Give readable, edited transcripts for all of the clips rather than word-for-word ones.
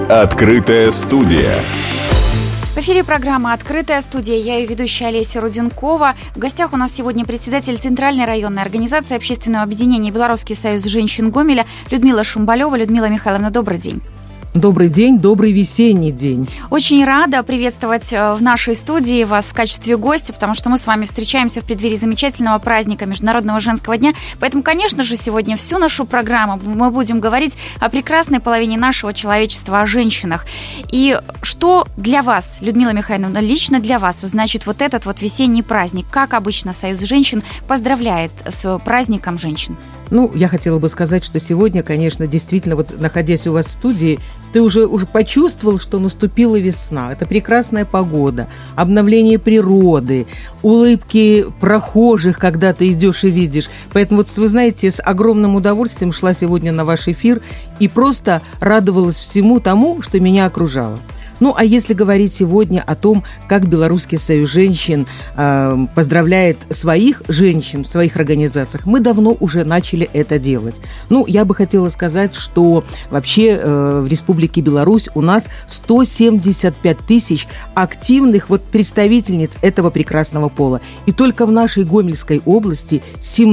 Открытая студия. В эфире программа «Открытая студия». Я ее ведущая Олеся Руденкова. В гостях у нас сегодня председатель Центральной районной организации общественного объединения «Белорусский союз женщин Гомеля» Людмила Шумбалева. Людмила Михайловна, добрый день. Добрый день, добрый весенний день. Очень рада приветствовать в нашей студии вас в качестве гостя, потому что мы с вами встречаемся в преддверии замечательного праздника Международного женского дня. Поэтому, конечно же, сегодня всю нашу программу мы будем говорить о прекрасной половине нашего человечества, о женщинах. И что для вас, Людмила Михайловна, лично для вас значит вот этот вот весенний праздник? Как обычно Союз женщин поздравляет с праздником женщин? Я хотела бы сказать, что сегодня, конечно, действительно, вот находясь у вас в студии, ты уже почувствовал, что наступила весна. Это прекрасная погода, обновление природы, улыбки прохожих, когда ты идешь и видишь. Поэтому, вот вы знаете, с огромным удовольствием шла сегодня на ваш эфир и просто радовалась всему тому, что меня окружало. А если говорить сегодня о том, как Белорусский союз женщин поздравляет своих женщин в своих организациях, мы давно уже начали это делать. Я бы хотела сказать, что вообще в Республике Беларусь у нас 175 тысяч активных представительниц этого прекрасного пола. И только в нашей Гомельской области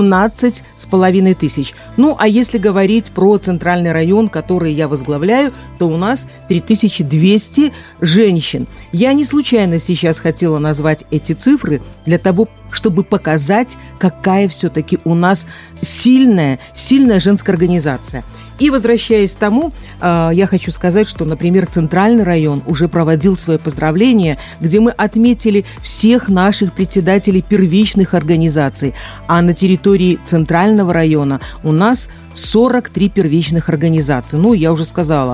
17,5 тысяч. А если говорить про Центральный район, который я возглавляю, то у нас 3200 женщин. Я не случайно сейчас хотела назвать эти цифры для того, чтобы показать, какая все-таки у нас сильная женская организация. И возвращаясь к тому, я хочу сказать, что, например, Центральный район уже проводил свое поздравление, где мы отметили всех наших председателей первичных организаций. А на территории Центрального района у нас 43 первичных организации. Я уже сказала,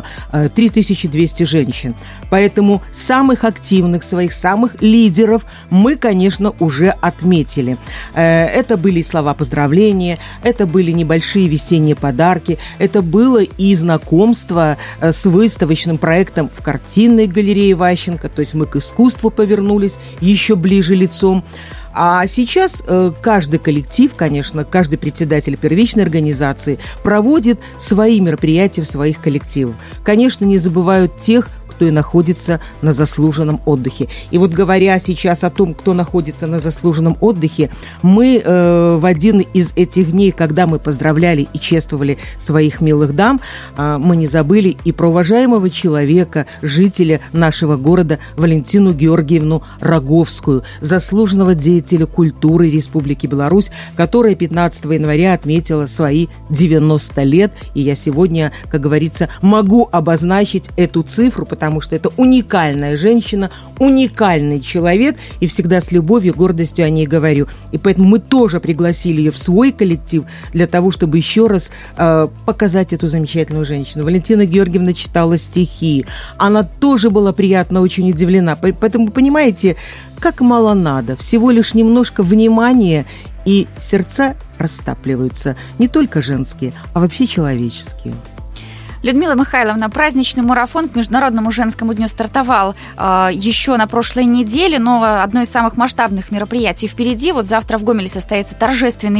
3200 женщин. Поэтому самых активных, своих самых лидеров мы, конечно, уже отметили. Это были слова поздравления, это были небольшие весенние подарки, это было и знакомство с выставочным проектом в картинной галерее Ващенко, то есть мы к искусству повернулись еще ближе лицом. А сейчас каждый коллектив, конечно, каждый председатель первичной организации проводит свои мероприятия в своих коллективах. Конечно, не забывают тех, кто и находится на заслуженном отдыхе. И говоря сейчас о том, кто находится на заслуженном отдыхе, мы в один из этих дней, когда мы поздравляли и чествовали своих милых дам, мы не забыли и про уважаемого человека, жителя нашего города Валентину Георгиевну Роговскую, заслуженного деятеля культуры Республики Беларусь, которая 15 января отметила свои 90 лет. И я сегодня, как говорится, могу обозначить эту цифру, потому что это уникальная женщина, уникальный человек, и всегда с любовью, гордостью о ней говорю. И поэтому мы тоже пригласили ее в свой коллектив для того, чтобы еще раз показать эту замечательную женщину. Валентина Георгиевна читала стихи, она тоже была приятно очень удивлена. Поэтому, понимаете, как мало надо, всего лишь немножко внимания, и сердца растапливаются, не только женские, а вообще человеческие. Людмила Михайловна, праздничный марафон к Международному женскому дню стартовал еще на прошлой неделе, но одно из самых масштабных мероприятий впереди. Завтра в Гомеле состоится торжественный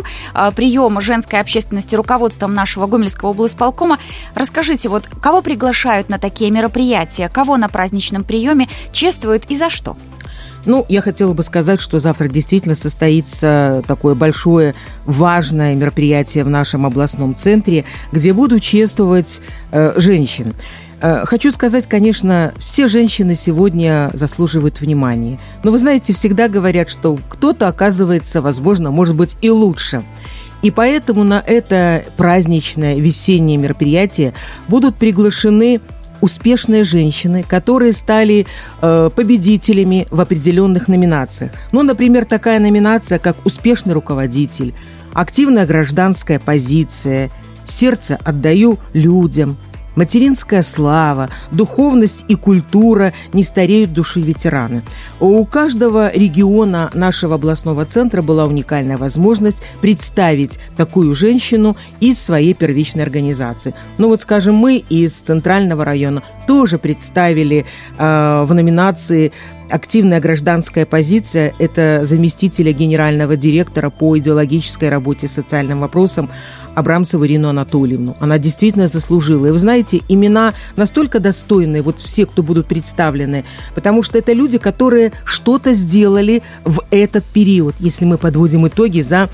прием женской общественности руководством нашего Гомельского облисполкома. Расскажите, кого приглашают на такие мероприятия, кого на праздничном приеме чествуют и за что? Я хотела бы сказать, что завтра действительно состоится такое большое, важное мероприятие в нашем областном центре, где будут чествовать женщин. Хочу сказать, конечно, все женщины сегодня заслуживают внимания. Но вы знаете, всегда говорят, что кто-то оказывается, возможно, может быть и лучше. И поэтому на это праздничное весеннее мероприятие будут приглашены успешные женщины, которые стали победителями в определенных номинациях. Например, такая номинация, как «Успешный руководитель», «Активная гражданская позиция», «Сердце отдаю людям», материнская слава, духовность и культура не стареют души ветераны. У каждого региона нашего областного центра была уникальная возможность представить такую женщину из своей первичной организации. Скажем, мы из Центрального района тоже представили в номинации активная гражданская позиция – это заместителя генерального директора по идеологической работе с социальным вопросам Абрамцеву Ирину Анатольевну. Она действительно заслужила. И вы знаете, имена настолько достойные, вот все, кто будут представлены, потому что это люди, которые что-то сделали в этот период, если мы подводим итоги за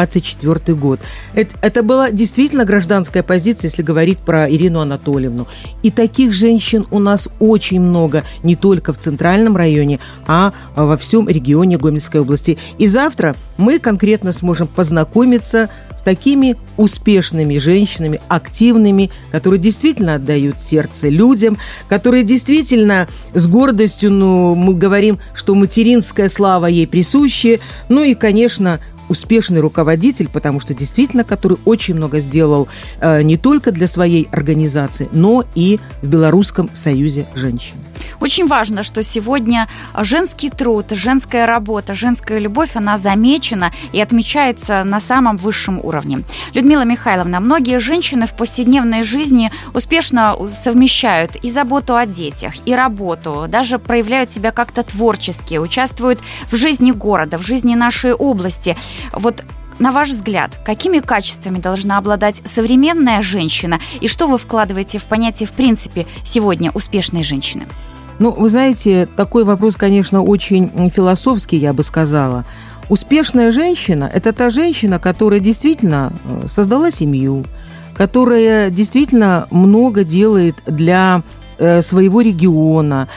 24 год. Это была действительно гражданская позиция, если говорить про Ирину Анатольевну. И таких женщин у нас очень много, не только в Центральном районе, а во всем регионе Гомельской области. И завтра мы конкретно сможем познакомиться с такими успешными женщинами, активными, которые действительно отдают сердце людям, которые действительно с гордостью, мы говорим, что материнская слава ей присуща, и, конечно, успешный руководитель, потому что действительно, который очень много сделал не только для своей организации, но и в Белорусском союзе женщин. Очень важно, что сегодня женский труд, женская работа, женская любовь, она замечена и отмечается на самом высшем уровне. Людмила Михайловна, многие женщины в повседневной жизни успешно совмещают и заботу о детях, и работу, даже проявляют себя как-то творчески, участвуют в жизни города, в жизни нашей области. Вот на ваш взгляд, какими качествами должна обладать современная женщина, и что вы вкладываете в понятие, в принципе, сегодня успешной женщины? Вы знаете, такой вопрос, конечно, очень философский, я бы сказала. Успешная женщина – это та женщина, которая действительно создала семью, которая действительно много делает для своего региона,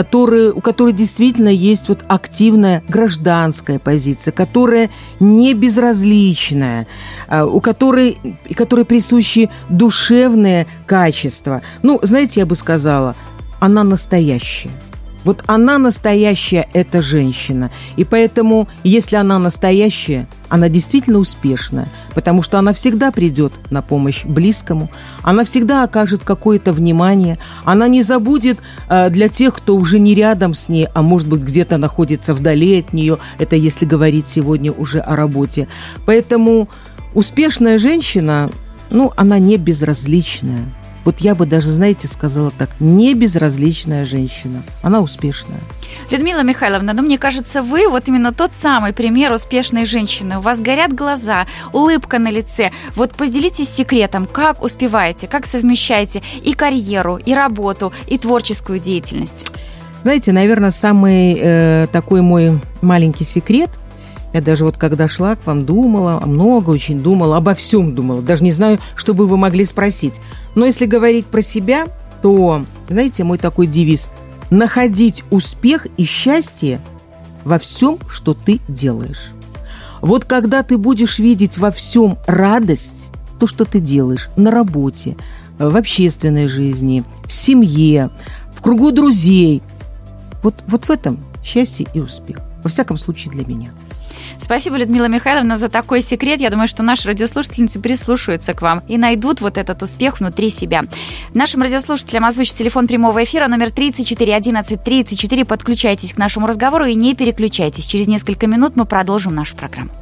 у которой действительно есть активная гражданская позиция, которая не безразличная, у которой присущи душевные качества. Знаете, я бы сказала, она настоящая. Вот она настоящая, эта женщина. И поэтому, если она настоящая, она действительно успешная, потому что она всегда придет на помощь близкому, она всегда окажет какое-то внимание, она не забудет для тех, кто уже не рядом с ней, а может быть где-то находится вдали от нее, это если говорить сегодня уже о работе. Поэтому успешная женщина, она не безразличная. Вот я бы даже, сказала так, не безразличная женщина. Она успешная. Людмила Михайловна, мне кажется, вы вот именно тот самый пример успешной женщины. У вас горят глаза, улыбка на лице. Вот поделитесь секретом, как успеваете, как совмещаете и карьеру, и работу, и творческую деятельность. Знаете, наверное, самый такой мой маленький секрет. Я даже когда шла к вам, думала, много очень думала, обо всем думала. Даже не знаю, что бы вы могли спросить. Но если говорить про себя, то, знаете, мой такой девиз – находить успех и счастье во всем, что ты делаешь. Вот когда ты будешь видеть во всем радость, то, что ты делаешь на работе, в общественной жизни, в семье, в кругу друзей, вот в этом счастье и успех. Во всяком случае, для меня. Спасибо, Людмила Михайловна, за такой секрет. Я думаю, что наши радиослушательницы прислушаются к вам и найдут вот этот успех внутри себя. Нашим радиослушателям озвучу телефон прямого эфира номер 34 11 34. Подключайтесь к нашему разговору и не переключайтесь. Через несколько минут мы продолжим нашу программу.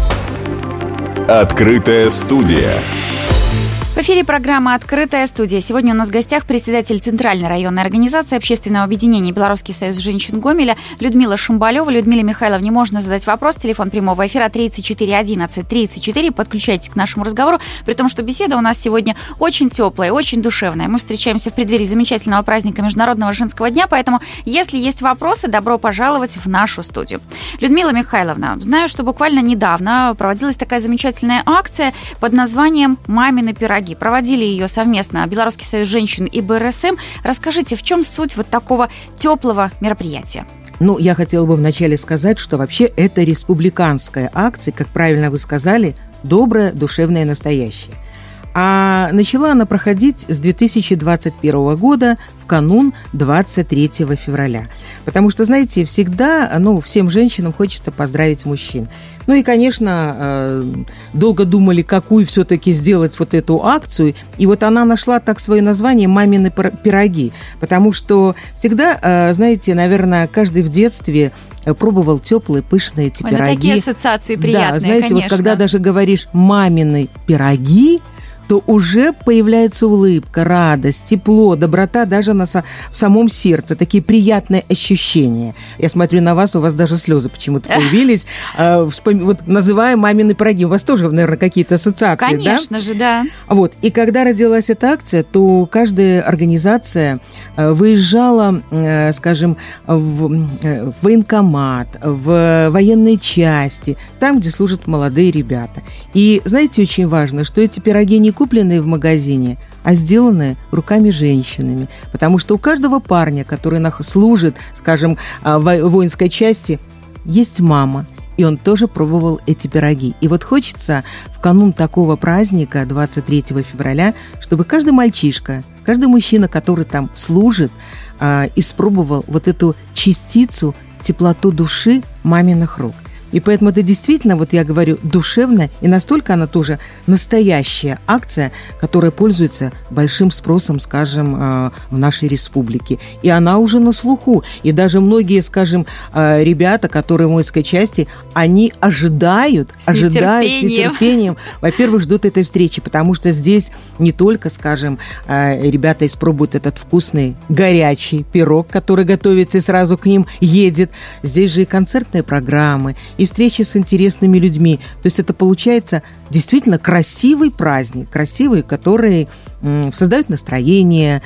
Открытая студия. В эфире программа «Открытая студия». Сегодня у нас в гостях председатель Центральной районной организации общественного объединения «Белорусский союз женщин Гомеля» Людмила Шумбалева. Людмиле Михайловне можно задать вопрос. Телефон прямого эфира 34 11 34. Подключайтесь к нашему разговору, при том, что беседа у нас сегодня очень теплая, очень душевная. Мы встречаемся в преддверии замечательного праздника Международного женского дня, поэтому, если есть вопросы, добро пожаловать в нашу студию. Людмила Михайловна, знаю, что буквально недавно проводилась такая замечательная акция под названием «Мамины пироги». Проводили ее совместно Белорусский союз женщин и БРСМ. Расскажите, в чем суть вот такого теплого мероприятия? Я хотела бы вначале сказать, что вообще это республиканская акция, как правильно вы сказали, доброе, душевное, настоящее. А начала она проходить с 2021 года в канун 23 февраля. Потому что, знаете, всегда, всем женщинам хочется поздравить мужчин. И, конечно, долго думали, какую все-таки сделать вот эту акцию. И вот она нашла так свое название «Мамины пироги». Потому что всегда, знаете, наверное, каждый в детстве пробовал теплые, пышные эти пироги. Такие ассоциации приятные, да, знаете, конечно. Вот когда даже говоришь «мамины пироги», то уже появляется улыбка, радость, тепло, доброта даже в самом сердце. Такие приятные ощущения. Я смотрю на вас, у вас даже слезы почему-то появились. Вот называя мамины пироги. У вас тоже, наверное, какие-то ассоциации, Конечно же, да. Вот. И когда родилась эта акция, то каждая организация выезжала, скажем, в военкомат, в военные части, там, где служат молодые ребята. И, знаете, очень важно, что эти пироги не купленные в магазине, а сделанные руками женщинами. Потому что у каждого парня, который служит, скажем, в воинской части, есть мама. И он тоже пробовал эти пироги. И вот хочется в канун такого праздника, 23 февраля, чтобы каждый мальчишка, каждый мужчина, который там служит, испробовал вот эту частицу, теплоту души маминых рук. И поэтому это действительно, вот я говорю, душевная, и настолько она тоже настоящая акция, которая пользуется большим спросом, скажем, в нашей республике. И она уже на слуху. И даже многие, скажем, ребята, которые в воинской части, они ожидают с нетерпением. Во-первых, ждут этой встречи, потому что здесь не только, скажем, ребята испробуют этот вкусный горячий пирог, который готовится и сразу к ним едет. Здесь же и концертные программы, и встречи с интересными людьми. То есть это получается действительно красивый праздник, красивый, который создает настроение,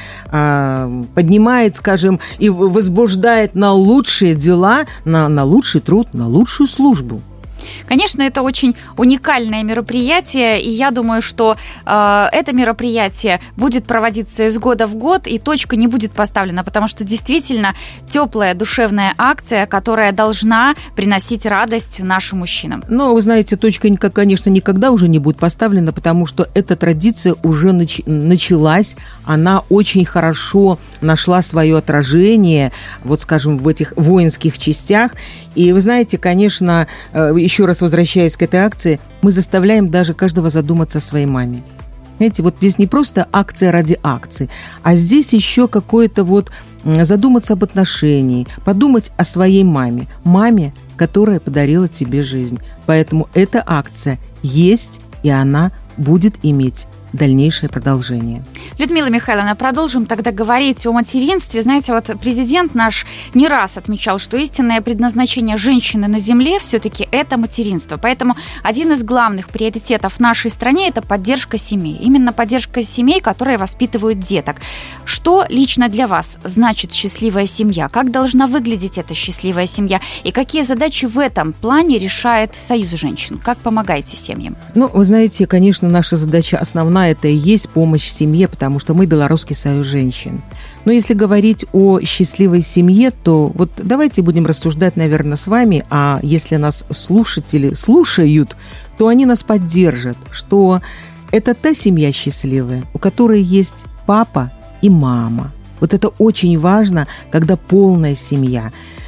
поднимает, скажем, и возбуждает на лучшие дела, на лучший труд, на лучшую службу. Конечно, это очень уникальное мероприятие, и я думаю, что это мероприятие будет проводиться из года в год, и точка не будет поставлена, потому что действительно теплая душевная акция, которая должна приносить радость нашим мужчинам. Но, вы знаете, точка, конечно, никогда уже не будет поставлена, потому что эта традиция уже началась, она очень хорошо нашла свое отражение, вот, скажем, в этих воинских частях. И вы знаете, конечно, еще раз возвращаясь к этой акции, мы заставляем даже каждого задуматься о своей маме. Знаете, вот здесь не просто акция ради акции, а здесь еще какое-то вот задуматься об отношении, подумать о своей маме, которая подарила тебе жизнь. Поэтому эта акция есть, и она будет иметь дальнейшее продолжение. Людмила Михайловна, продолжим тогда говорить о материнстве. Знаете, вот президент наш не раз отмечал, что истинное предназначение женщины на земле все-таки это материнство. Поэтому один из главных приоритетов в нашей стране – это поддержка семей. Именно поддержка семей, которые воспитывают деток. Что лично для вас значит счастливая семья? Как должна выглядеть эта счастливая семья? И какие задачи в этом плане решает Союз женщин? Как помогаете семьям? Ну, вы знаете, конечно, наша задача основная – это и есть помощь семье, потому что мы Белорусский союз женщин. Но если говорить о счастливой семье, то вот давайте будем рассуждать, наверное, с вами, а если нас слушатели слушают, то они нас поддержат, что это та семья счастливая, у которой есть папа и мама. Вот это очень важно, когда полная семья.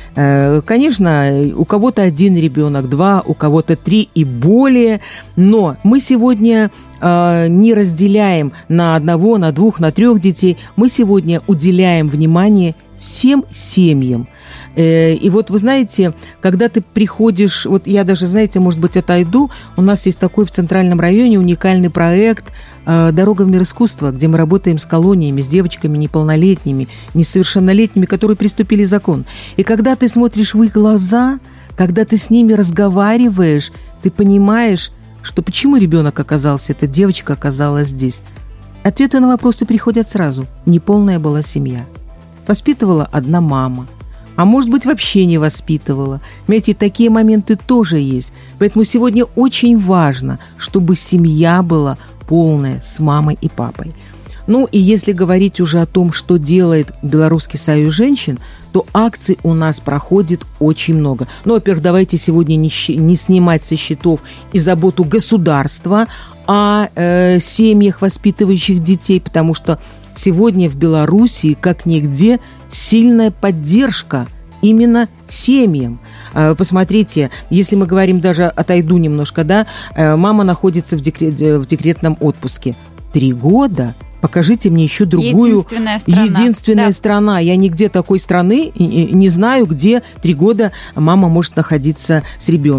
Конечно, у кого-то 1 ребенок, 2, у кого-то 3 и более, но мы сегодня не разделяем на 1, на 2, на 3 детей, мы сегодня уделяем внимание всем семьям. И вот вы знаете, когда ты приходишь, вот я даже, знаете, может быть, отойду, у нас есть такой в Центральном районе уникальный проект «Дорога в мир искусства», где мы работаем с колониями, с девочками неполнолетними, несовершеннолетними, которые приступили закон. И когда ты смотришь в их глаза, когда ты с ними разговариваешь, ты понимаешь, что почему ребенок оказался, эта девочка оказалась здесь. Ответы на вопросы приходят сразу. Неполная была семья. Воспитывала одна мама. А может быть, вообще не воспитывала. Понимаете, такие моменты тоже есть. Поэтому сегодня очень важно, чтобы семья была полная с мамой и папой. Ну и если говорить уже о том, что делает Белорусский союз женщин, то акций у нас проходит очень много. Ну, во-первых, давайте сегодня не снимать со счетов и заботу государства о семьях, воспитывающих детей, потому что сегодня в Белоруссии, как нигде, сильная поддержка именно семьям. Посмотрите, если мы говорим, даже отойду немножко, да, мама находится в декретном отпуске. 3 года. Покажите мне еще другую. Единственная страна. Я нигде такой страны не знаю, где 3 года мама может находиться с ребенком.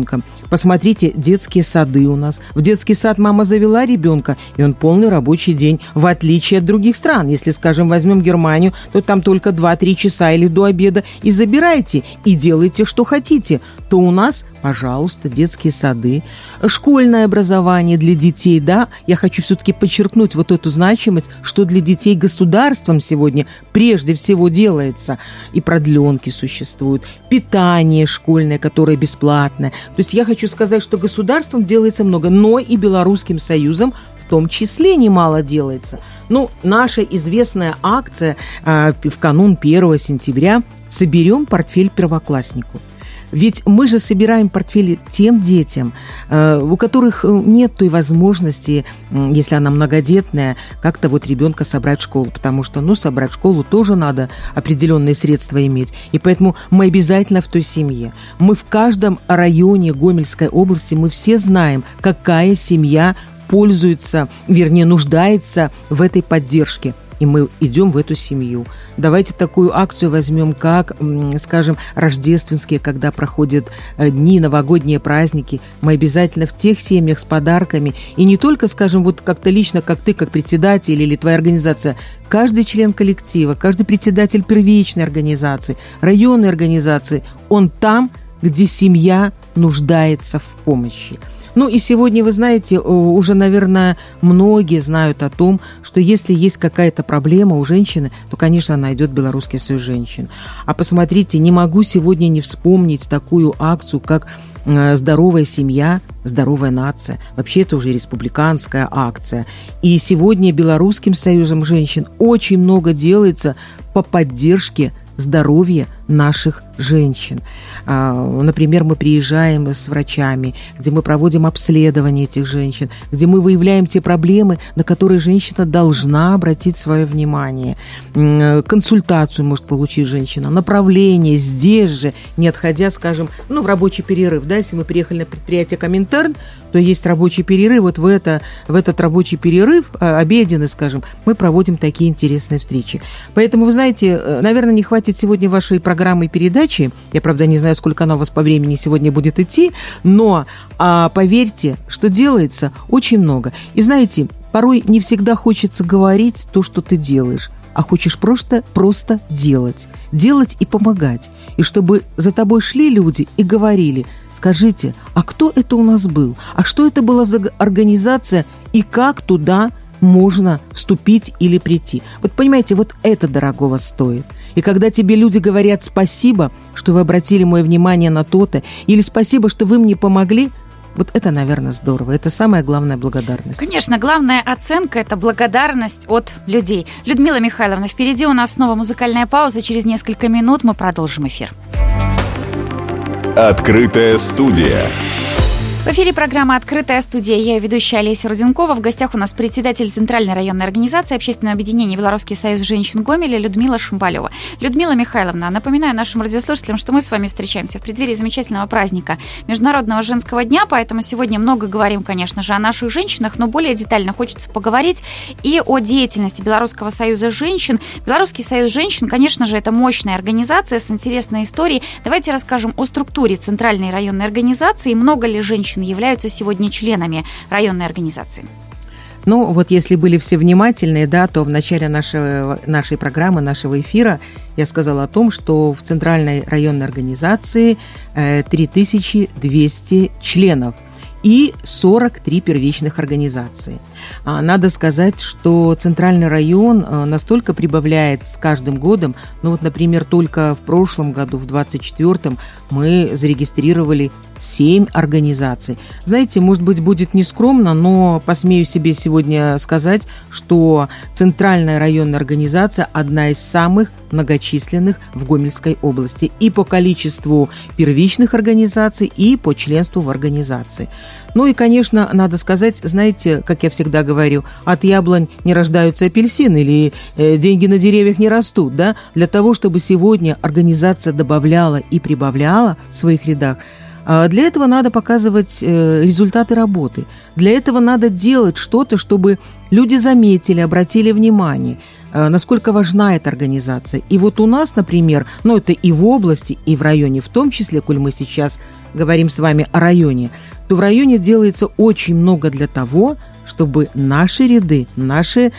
Посмотрите, детские сады у нас. В детский сад мама завела ребенка, и он полный рабочий день, в отличие от других стран. Если, скажем, возьмем Германию, то там только 2-3 часа или до обеда и забирайте, и делайте, что хотите. То у нас, пожалуйста, детские сады, школьное образование для детей, да. Я хочу все-таки подчеркнуть вот эту значимость, что для детей государством сегодня прежде всего делается. И продленки существуют, питание школьное, которое бесплатное. То есть я хочу сказать, что государством делается много, но и Белорусским Союзом в том числе немало делается. Ну, наша известная акция в канун 1 сентября «Соберем портфель первокласснику». Ведь мы же собираем портфели тем детям, у которых нет той возможности, если она многодетная, как-то вот ребенка собрать в школу, потому что, собрать в школу тоже надо определенные средства иметь. И поэтому мы обязательно в той семье. Мы в каждом районе Гомельской области, мы все знаем, какая семья пользуется, вернее, нуждается в этой поддержке. И мы идем в эту семью. Давайте такую акцию возьмем, как, скажем, рождественские, когда проходят дни, новогодние праздники. Мы обязательно в тех семьях с подарками. И не только, скажем, вот как-то лично, как ты, как председатель или твоя организация. Каждый член коллектива, каждый председатель первичной организации, районной организации, он там, где семья нуждается в помощи. Ну и сегодня, вы знаете, уже, наверное, многие знают о том, что если есть какая-то проблема у женщины, то, конечно, она идет в Белорусский союз женщин. А посмотрите, не могу сегодня не вспомнить такую акцию, как «Здоровая семья, здоровая нация». Вообще это уже республиканская акция. И сегодня Белорусским союзом женщин очень много делается по поддержке здоровья наших женщин. Например, мы приезжаем с врачами, где мы проводим обследование этих женщин, где мы выявляем те проблемы, на которые женщина должна обратить свое внимание. Консультацию может получить женщина, направление здесь же, не отходя, скажем, в рабочий перерыв. Да, если мы приехали на предприятие Коминтерн, то есть рабочий перерыв. Вот в этот рабочий перерыв, обеденный, скажем, мы проводим такие интересные встречи. Поэтому, вы знаете, наверное, не хватит сегодня вашей программы и передачи. Я, правда, не знаю, сколько она у вас по времени сегодня будет идти, но поверьте, что делается очень много. И знаете, порой не всегда хочется говорить то, что ты делаешь, а хочешь просто делать. Делать и помогать. И чтобы за тобой шли люди и говорили: скажите, а кто это у нас был? А что это была за организация? И как туда можно вступить или прийти? Вот понимаете, вот это дорогого стоит. И когда тебе люди говорят: спасибо, что вы обратили мое внимание на то-то, или спасибо, что вы мне помогли, вот это, наверное, здорово. Это самая главная благодарность. Конечно, главная оценка – это благодарность от людей. Людмила Михайловна, впереди у нас снова музыкальная пауза. Через несколько минут мы продолжим эфир. Открытая студия. В эфире программа «Открытая студия». Я ведущая Олеся Руденкова. В гостях у нас председатель Центральной районной организации Общественного объединения «Белорусский союз женщин Гомеля» Людмила Шамбалева. Людмила Михайловна, напоминаю нашим радиослушателям, что мы с вами встречаемся в преддверии замечательного праздника Международного женского дня, поэтому сегодня много говорим, конечно же, о наших женщинах, но более детально хочется поговорить и о деятельности Белорусского союза женщин. Белорусский союз женщин, конечно же, это мощная организация с интересной историей. Давайте расскажем о структуре Центральной районной организации. Много ли женщин являются сегодня членами районной организации? Ну, вот если были все внимательные, да, то в начале нашей программы, нашего эфира я сказала о том, что в Центральной районной организации 3200 членов и 43 первичных организации. Надо сказать, что Центральный район настолько прибавляет с каждым годом. Ну вот, например, только в прошлом году, в 24-м, мы зарегистрировали 7 организаций. Знаете, может быть, будет нескромно, но посмею себе сегодня сказать, что Центральная районная организация одна из самых многочисленных в Гомельской области и по количеству первичных организаций, и по членству в организации. Ну и, конечно, надо сказать, знаете, как я всегда говорю, от яблонь не рождаются апельсины или деньги на деревьях не растут, да? Для того, чтобы сегодня организация добавляла и прибавляла в своих рядах, для этого надо показывать результаты работы. Для этого надо делать что-то, чтобы люди заметили, обратили внимание. насколько важна эта организация. И вот у нас, например, это и в области, и в районе, в том числе, коль мы сейчас говорим с вами о районе, то в районе делается очень много для того, чтобы наши ряды, наша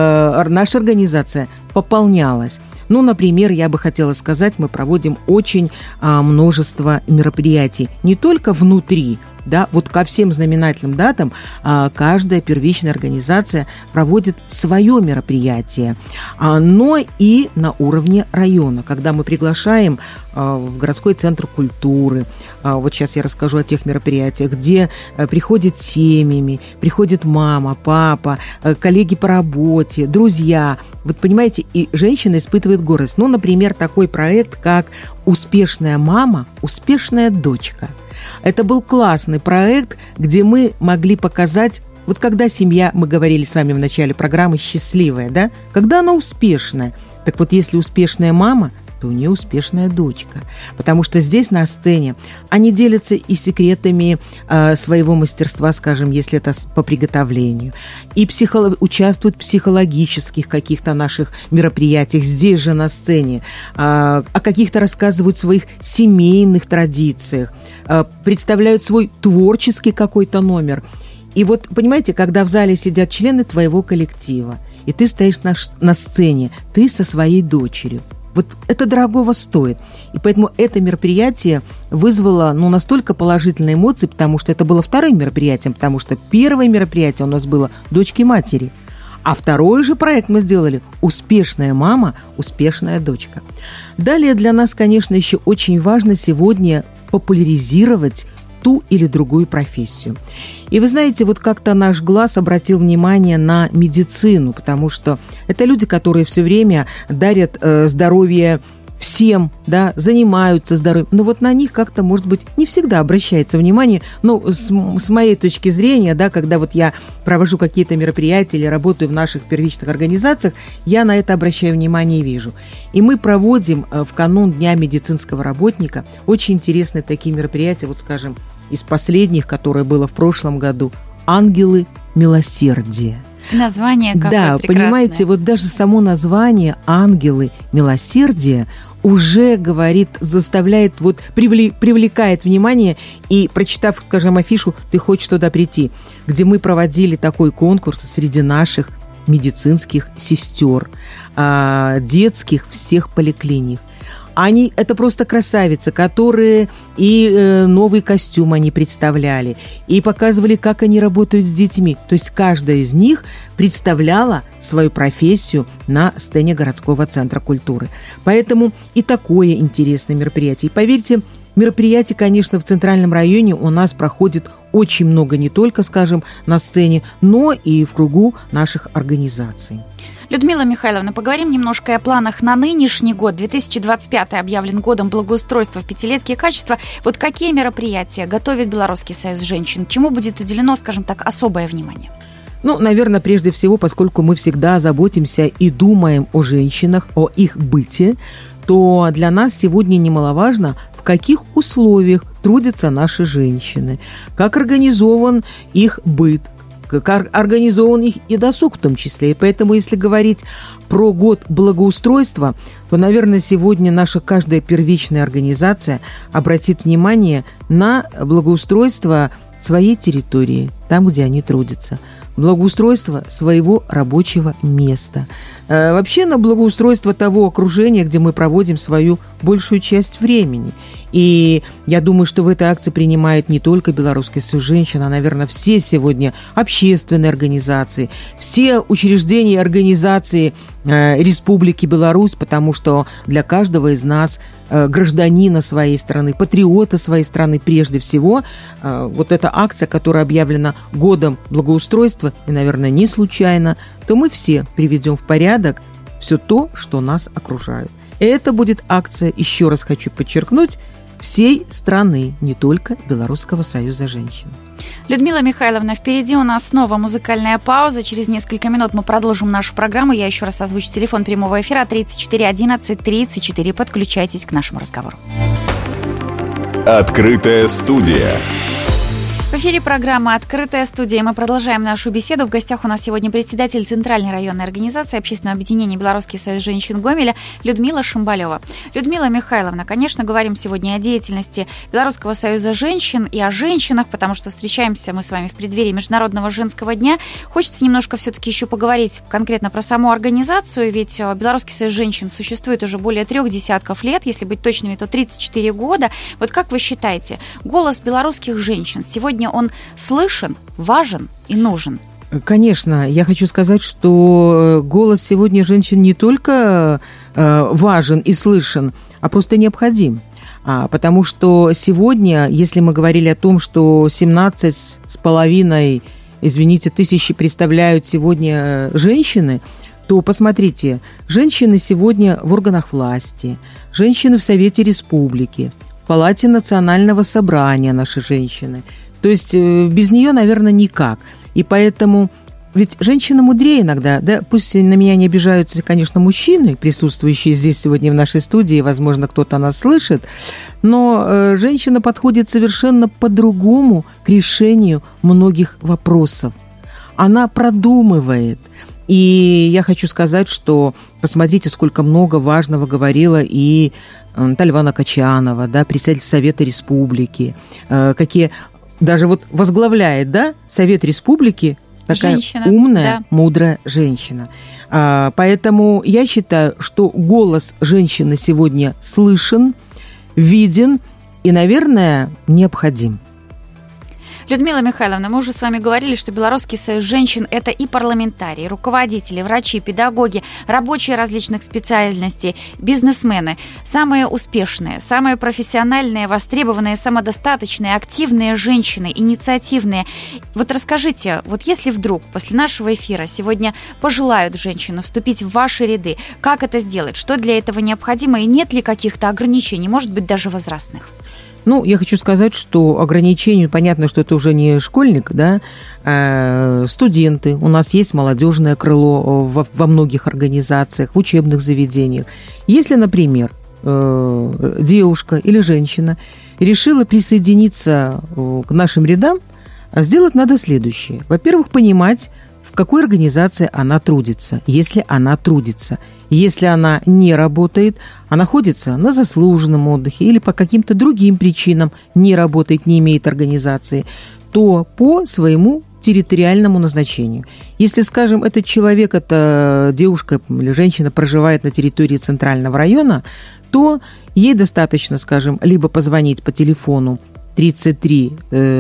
организация пополнялась. Например, я бы хотела сказать, мы проводим очень множество мероприятий, не только внутри, да, вот ко всем знаменательным датам каждая первичная организация проводит свое мероприятие, но и на уровне района, когда мы приглашаем в городской центр культуры. Вот сейчас я расскажу о тех мероприятиях, где приходят семьями, приходит мама, папа, коллеги по работе, друзья. Вот понимаете, и женщина испытывает гордость. Например, такой проект, как «Успешная мама, успешная дочка». Это был классный проект, где мы могли показать, вот когда семья, мы говорили с вами в начале программы, счастливая, да? Когда она успешная. Так вот, если успешная мама, то у нее успешная дочка. Потому что здесь на сцене они делятся и секретами своего мастерства, скажем, если это по приготовлению, и участвуют в психологических каких-то наших мероприятиях здесь же на сцене, о каких-то рассказывают своих семейных традициях, представляют свой творческий какой-то номер. И вот, понимаете, когда в зале сидят члены твоего коллектива, и ты стоишь на сцене, ты со своей дочерью, вот это дорогого стоит. И поэтому это мероприятие вызвало настолько положительные эмоции, потому что это было вторым мероприятием, потому что первое мероприятие у нас было «Дочки матери», а второй же проект мы сделали «Успешная мама, успешная дочка». Далее для нас, конечно, еще очень важно сегодня популяризировать ту или другую профессию. И вы знаете, вот как-то наш глаз обратил внимание на медицину, потому что это люди, которые все время дарят здоровье всем, да, занимаются здоровьем. Но вот на них как-то, может быть, не всегда обращается внимание. С моей точки зрения, да, когда вот я провожу какие-то мероприятия или работаю в наших первичных организациях, я на это обращаю внимание и вижу. И мы проводим в канун Дня медицинского работника очень интересные такие мероприятия, вот, скажем, из последних, которое было в прошлом году, «Ангелы милосердия». Название какое прекрасное. Да, понимаете, вот даже само название «Ангелы милосердия» уже говорит, заставляет, привлекает внимание, и, прочитав, скажем, афишу, ты хочешь туда прийти, где мы проводили такой конкурс среди наших медицинских сестер, детских всех поликлиник. Это просто красавицы, которые и новый костюм они представляли, и показывали, как они работают с детьми. То есть каждая из них представляла свою профессию на сцене городского центра культуры. Поэтому и такое интересное мероприятие. И поверьте, мероприятий, конечно, в Центральном районе у нас проходит очень много, не только, скажем, на сцене, но и в кругу наших организаций. Людмила Михайловна, поговорим немножко о планах на нынешний год. 2025 объявлен годом благоустройства в пятилетке и качества. Вот какие мероприятия готовит Белорусский союз женщин? Чему будет уделено, скажем так, особое внимание? Наверное, прежде всего, поскольку мы всегда заботимся и думаем о женщинах, о их быте, то для нас сегодня немаловажно, в каких условиях трудятся наши женщины, как организован их быт, как организован их и досуг в том числе. И поэтому, если говорить про год благоустройства, то, наверное, сегодня наша каждая первичная организация обратит внимание на благоустройство своей территории, там, где они трудятся, благоустройство своего рабочего места, вообще на благоустройство того окружения, где мы проводим свою большую часть времени. И я думаю, что в этой акции принимают не только Белорусский союз женщин, а, наверное, все сегодня общественные организации, все учреждения и организации Республики Беларусь, потому что для каждого из нас, гражданина своей страны, патриота своей страны прежде всего, вот эта акция, которая объявлена годом благоустройства, и, наверное, не случайно, то мы все приведем в порядок все то, что нас окружает. И это будет акция, еще раз хочу подчеркнуть, всей страны, не только Белорусского союза женщин. Людмила Михайловна, впереди у нас снова музыкальная пауза. Через несколько минут мы продолжим нашу программу. Я еще раз озвучу телефон прямого эфира 34 11 34. Подключайтесь к нашему разговору. Открытая студия. В эфире программа «Открытая студия». Мы продолжаем нашу беседу. В гостях у нас сегодня председатель Центральной районной организации Общественного объединения «Белорусский союз женщин» Гомеля Людмила Шимбалева. Людмила Михайловна, конечно, говорим сегодня о деятельности Белорусского союза женщин и о женщинах, потому что встречаемся мы с вами в преддверии Международного женского дня. Хочется немножко все-таки еще поговорить конкретно про саму организацию, ведь Белорусский союз женщин существует уже более 3 десятков лет, если быть точными, то 34 года. Вот как вы считаете, голос белорусских женщин сегодня он слышен, важен и нужен? Конечно, я хочу сказать, что голос сегодня женщин не только важен и слышен, а просто необходим. Потому что сегодня, если мы говорили о том, что 17,5, тысячи представляют сегодня женщины, то посмотрите, женщины сегодня в органах власти, женщины в Совете Республики, в Палате Национального собрания наши женщины. То есть без нее, наверное, никак. И поэтому, ведь женщина мудрее иногда, да, пусть на меня не обижаются, конечно, мужчины, присутствующие здесь сегодня в нашей студии, возможно, кто-то нас слышит, но женщина подходит совершенно по-другому к решению многих вопросов. Она продумывает. И я хочу сказать, что посмотрите, сколько много важного говорила и Тальвана Качанова, да, председатель Совета Республики, какие... Даже вот возглавляет, да, Совет Республики такая женщина, умная, да, мудрая женщина. Поэтому я считаю, что голос женщины сегодня слышен, виден и, наверное, необходим. Людмила Михайловна, мы уже с вами говорили, что Белорусский союз женщин – это и парламентарии, руководители, врачи, педагоги, рабочие различных специальностей, бизнесмены. Самые успешные, самые профессиональные, востребованные, самодостаточные, активные женщины, инициативные. Вот расскажите, вот если вдруг после нашего эфира сегодня пожелают женщины вступить в ваши ряды, как это сделать, что для этого необходимо и нет ли каких-то ограничений, может быть, даже возрастных? Ну, я хочу сказать, что ограничению, понятно, что это уже не школьник, да, студенты, у нас есть молодежное крыло во многих организациях, в учебных заведениях. Если, например, девушка или женщина решила присоединиться к нашим рядам, сделать надо следующее. Во-первых, понимать, в какой организации она трудится, если она трудится. Если она не работает, а находится на заслуженном отдыхе или по каким-то другим причинам не работает, не имеет организации, то по своему территориальному назначению. Если, скажем, этот человек, эта девушка или женщина проживает на территории Центрального района, то ей достаточно, скажем, либо позвонить по телефону 33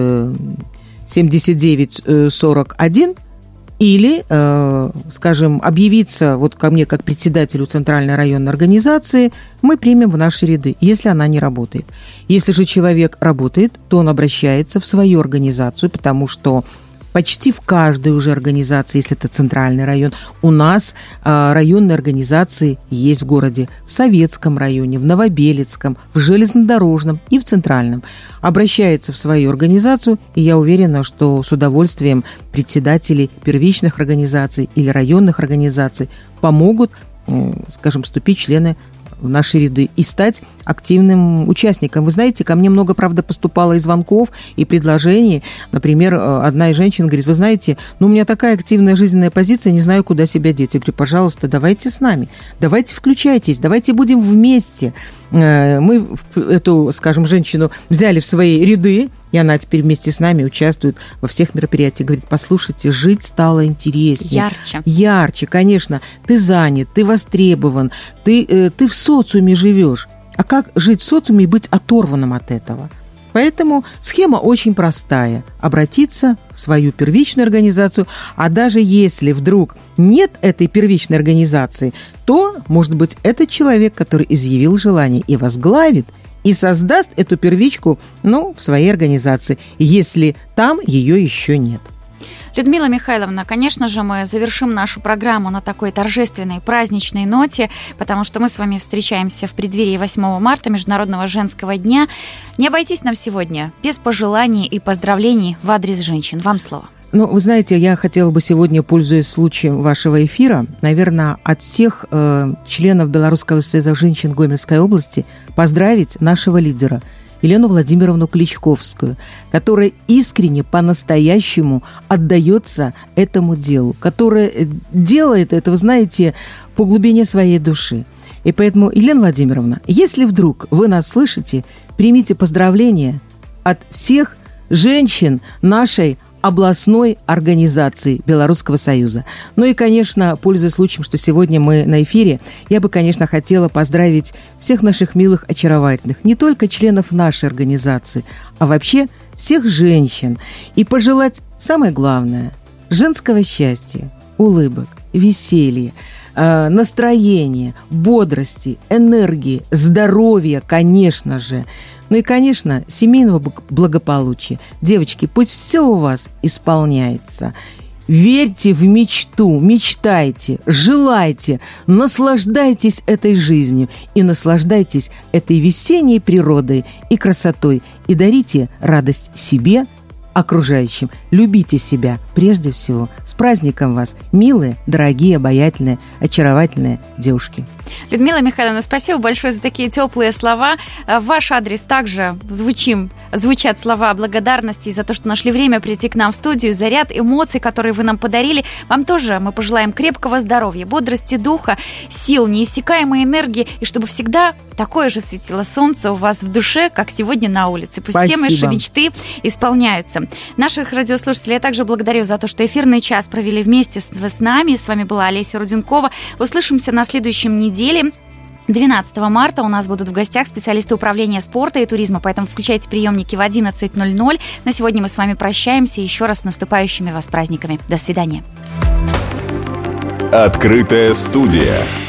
79 41, или, скажем, объявиться вот ко мне как председателю Центральной районной организации, мы примем в наши ряды, если она не работает. Если же человек работает, то он обращается в свою организацию, потому что почти в каждой уже организации, если это центральный район, у нас районные организации есть в городе, в Советском районе, в Новобелецком, в Железнодорожном и в Центральном. Обращается в свою организацию, и я уверена, что с удовольствием председатели первичных организаций или районных организаций помогут, скажем, вступить в члены в наши ряды и стать активным участником. Вы знаете, ко мне много, правда, поступало и звонков, и предложений. Например, одна из женщин говорит: вы знаете, у меня такая активная жизненная позиция, не знаю, куда себя деть. Я говорю: пожалуйста, давайте с нами, давайте включайтесь, давайте будем вместе. Мы эту, скажем, женщину взяли в свои ряды, и она теперь вместе с нами участвует во всех мероприятиях. Говорит: послушайте, жить стало интереснее. Ярче, конечно. Ты занят, ты востребован, ты в социуме живешь. А как жить в социуме и быть оторванным от этого? Поэтому схема очень простая. Обратиться в свою первичную организацию, а даже если вдруг нет этой первичной организации, то, может быть, этот человек, который изъявил желание и возглавит, и создаст эту первичку, в своей организации, если там ее еще нет. Людмила Михайловна, конечно же, мы завершим нашу программу на такой торжественной, праздничной ноте, потому что мы с вами встречаемся в преддверии 8 марта, Международного женского дня. Не обойтись нам сегодня без пожеланий и поздравлений в адрес женщин. Вам слово. Вы знаете, я хотела бы сегодня, пользуясь случаем вашего эфира, наверное, от всех членов Белорусского союза женщин Гомельской области поздравить нашего лидера, Елену Владимировну Кличковскую, которая искренне, по-настоящему отдается этому делу, которая делает это, вы знаете, по глубине своей души. И поэтому, Елена Владимировна, если вдруг вы нас слышите, примите поздравления от всех женщин нашей областной организации Белорусского союза. Ну и, конечно, пользуясь случаем, что сегодня мы на эфире, я бы, конечно, хотела поздравить всех наших милых, очаровательных, не только членов нашей организации, а вообще всех женщин. И пожелать самое главное – женского счастья, улыбок, веселья, настроения, бодрости, энергии, здоровья, конечно же. Ну и, конечно, семейного благополучия. Девочки, пусть все у вас исполняется. Верьте в мечту, мечтайте, желайте, наслаждайтесь этой жизнью и наслаждайтесь этой весенней природой и красотой. И дарите радость себе, окружающим. Любите себя прежде всего. С праздником вас, милые, дорогие, обаятельные, очаровательные девушки. Людмила Михайловна, спасибо большое за такие теплые слова. В ваш адрес также звучат слова благодарности за то, что нашли время прийти к нам в студию, за ряд эмоций, которые вы нам подарили. Вам тоже мы пожелаем крепкого здоровья, бодрости духа, сил, неиссякаемой энергии, и чтобы всегда такое же светило солнце у вас в душе, как сегодня на улице. Пусть все наши мечты исполняются. Наших радиослушателей я также благодарю за то, что эфирный час провели вместе с нами. С вами была Олеся Руденкова. Услышимся на следующем неделе. 12 марта у нас будут в гостях специалисты управления спорта и туризма, поэтому включайте приемники в 11:00. На сегодня мы с вами прощаемся. Еще раз с наступающими вас праздниками. До свидания. Открытая студия.